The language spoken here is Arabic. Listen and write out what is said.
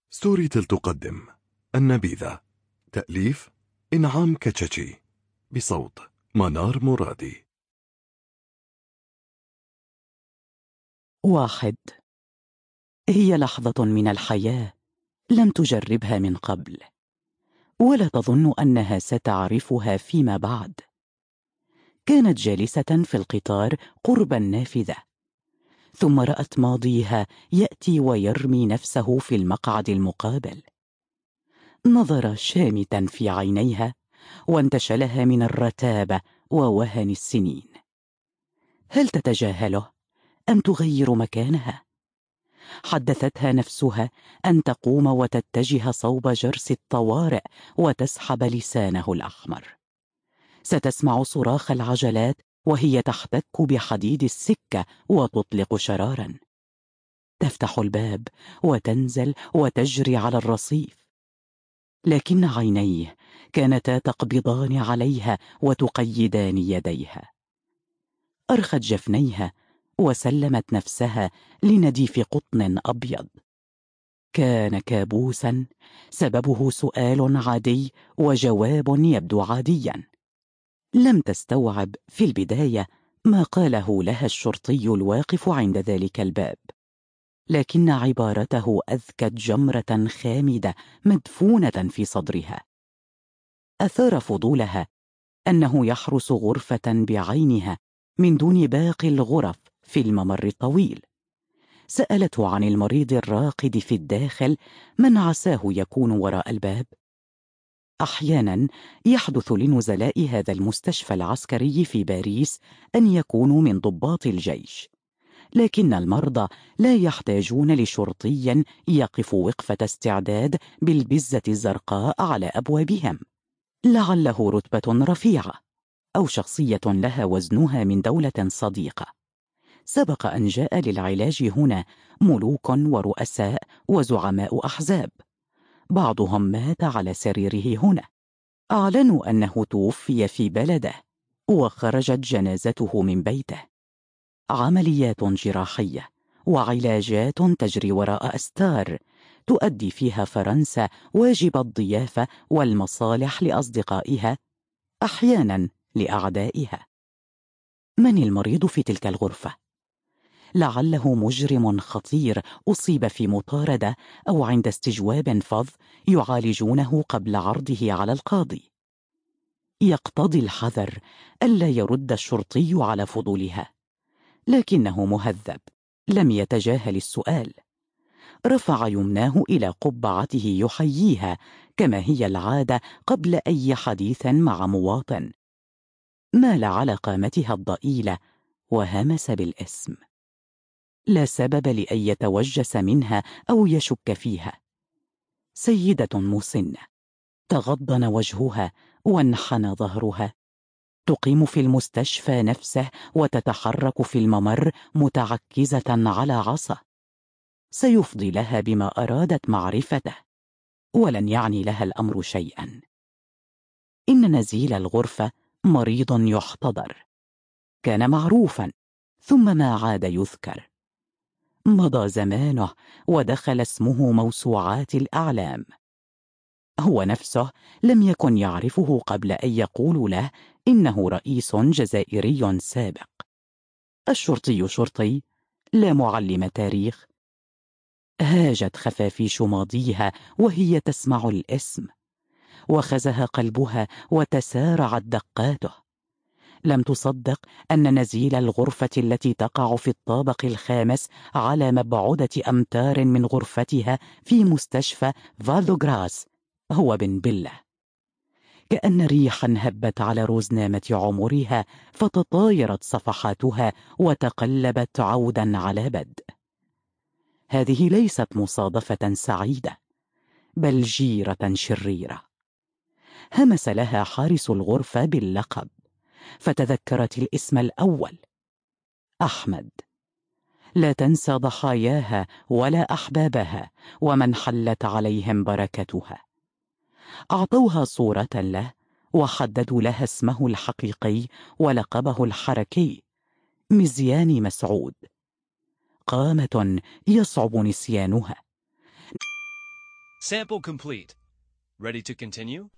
ستوري تيل تقدم النبيذة. تأليف إنعام كتشتشي، بصوت منار مرادي. 1. هي لحظة من الحياة لم تجربها من قبل، ولا تظن أنها ستعرفها فيما بعد. كانت جالسة في القطار قرب النافذة، ثم رأت ماضيها يأتي ويرمي نفسه في المقعد المقابل. نظر شامتا في عينيها وانتشلها من الرتابة ووهن السنين. هل تتجاهله أم تغير مكانها؟ حدثتها نفسها أن تقوم وتتجه صوب جرس الطوارئ وتسحب لسانه الأحمر. ستسمع صراخ العجلات وهي تحتك بحديد السكة وتطلق شرارا. تفتح الباب وتنزل وتجري على الرصيف، لكن عينيه كانتا تقبضان عليها وتقيدان يديها. أرخت جفنيها وسلمت نفسها لنديف قطن أبيض. كان كابوسا سببه سؤال عادي وجواب يبدو عاديا. لم تستوعب في البداية ما قاله لها الشرطي الواقف عند ذلك الباب، لكن عبارته أذكت جمرة خامدة مدفونة في صدرها. أثار فضولها أنه يحرس غرفة بعينها من دون باقي الغرف في الممر الطويل. سألته عن المريض الراقد في الداخل من عساه يكون وراء الباب. أحيانا يحدث لنزلاء هذا المستشفى العسكري في باريس أن يكونوا من ضباط الجيش، لكن المرضى لا يحتاجون لشرطي يقف وقفة استعداد بالبزة الزرقاء على أبوابهم. لعله رتبة رفيعة أو شخصية لها وزنها من دولة صديقة. سبق أن جاء للعلاج هنا ملوك ورؤساء وزعماء أحزاب، بعضهم مات على سريره هنا. أعلنوا أنه توفي في بلده وخرجت جنازته من بيته. عمليات جراحية وعلاجات تجري وراء أستار تؤدي فيها فرنسا واجب الضيافة والمصالح لأصدقائها، أحيانا لأعدائها. من المريض في تلك الغرفة؟ لعله مجرم خطير أصيب في مطاردة أو عند استجواب فظ يعالجونه قبل عرضه على القاضي. يقتضي الحذر ألا يرد الشرطي على فضولها، لكنه مهذب لم يتجاهل السؤال. رفع يمناه إلى قبعته يحييها كما هي العادة قبل أي حديث مع مواطن. مال على قامتها الضئيلة وهمس بالاسم. لا سبب لأن يتوجس منها أو يشك فيها. سيدة مسنة، تغضن وجهها وانحنى ظهرها، تقيم في المستشفى نفسه وتتحرك في الممر متعكزة على عصا. سيفضي لها بما أرادت معرفته، ولن يعني لها الأمر شيئا. إن نزيل الغرفة مريض يحتضر، كان معروفا ثم ما عاد يذكر. مضى زمانه ودخل اسمه موسوعات الأعلام. هو نفسه لم يكن يعرفه قبل أن يقول له إنه رئيس جزائري سابق. الشرطي شرطي، لا معلم تاريخ. هاجت خفافيش ماضيها وهي تسمع الاسم، وخزها قلبها وتسارعت دقاته. لم تصدق أن نزيل الغرفة التي تقع في الطابق الخامس على مبعودة أمتار من غرفتها في مستشفى فالدوغراس هو بن بلة. كأن ريحا هبت على روزنامة عمرها فتطايرت صفحاتها وتقلبت عودا على بدء. هذه ليست مصادفة سعيدة، بل جيرة شريرة. همس لها حارس الغرفة باللقب، فتذكرت الاسم الأول: أحمد. لا تنسى ضحاياها ولا أحبابها ومن حلت عليهم بركتها. أعطوها صورة له وحددوا لها اسمه الحقيقي ولقبه الحركي: مزيان مسعود. قامة يصعب نسيانها. Sample complete. Ready to continue?